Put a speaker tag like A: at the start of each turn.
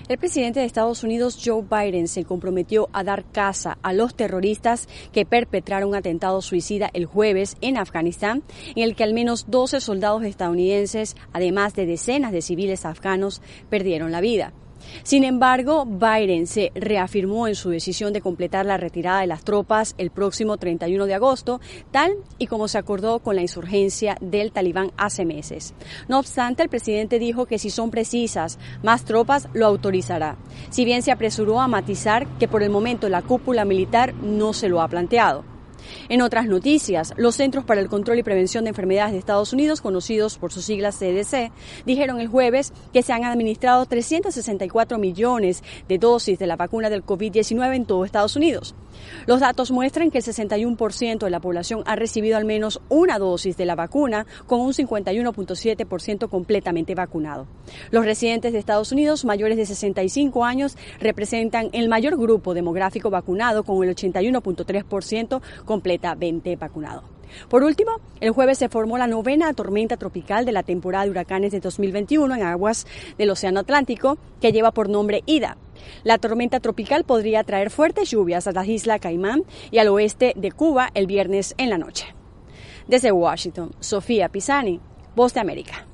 A: El presidente de Estados Unidos, Joe Biden, se comprometió a dar caza a los terroristas que perpetraron un atentado suicida el jueves en Afganistán, en el que al menos 12 soldados estadounidenses, además de decenas de civiles afganos, perdieron la vida. Sin embargo, Biden se reafirmó en su decisión de completar la retirada de las tropas el próximo 31 de agosto, tal y como se acordó con la insurgencia del Talibán hace meses. No obstante, el presidente dijo que si son precisas más tropas, lo autorizará. Si bien se apresuró a matizar que por el momento la cúpula militar no se lo ha planteado. En otras noticias, los Centros para el Control y Prevención de Enfermedades de Estados Unidos, conocidos por sus siglas CDC, dijeron el jueves que se han administrado 364 millones de dosis de la vacuna del COVID-19 en todo Estados Unidos. Los datos muestran que el 61% de la población ha recibido al menos una dosis de la vacuna, con un 51.7% completamente vacunado. Los residentes de Estados Unidos mayores de 65 años representan el mayor grupo demográfico vacunado, con el 81.3% completamente vacunado. Por último, el jueves se formó la novena tormenta tropical de la temporada de huracanes de 2021 en aguas del Océano Atlántico, que lleva por nombre Ida. La tormenta tropical podría traer fuertes lluvias a la isla Caimán y al oeste de Cuba el viernes en la noche. Desde Washington, Sofía Pisani, Voz de América.